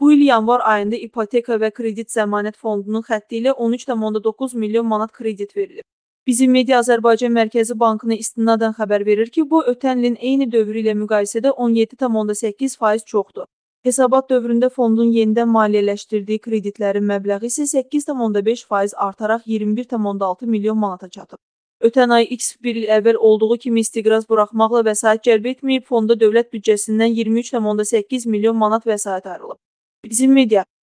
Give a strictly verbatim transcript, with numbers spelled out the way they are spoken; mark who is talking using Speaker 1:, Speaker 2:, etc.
Speaker 1: Bu il yanvar ayında ipoteka və kredit zəmanət fondunun xətti ilə on üç tam doqquz milyon manat kredit verilib. Bizim Media Azərbaycan Mərkəzi Bankına istinadən xəbər verir ki, bu ötən ilin eyni dövrü ilə müqayisədə on yeddi tam səkkiz faiz çoxdur. Hesabat dövründə fondun yenidən maliyyələşdirdiyi kreditlərin məbləği isə səkkiz tam beş faiz artaraq iyirmi bir tam altı milyon manata çatıb. Ötən ay X bir il əvvəl olduğu kimi istiqraz buraxmaqla vəsait cəlb etməyib, fonda dövlət büdcəsindən iyirmi üç tam səkkiz milyon manat vəsait ayrılıb. Bizim Media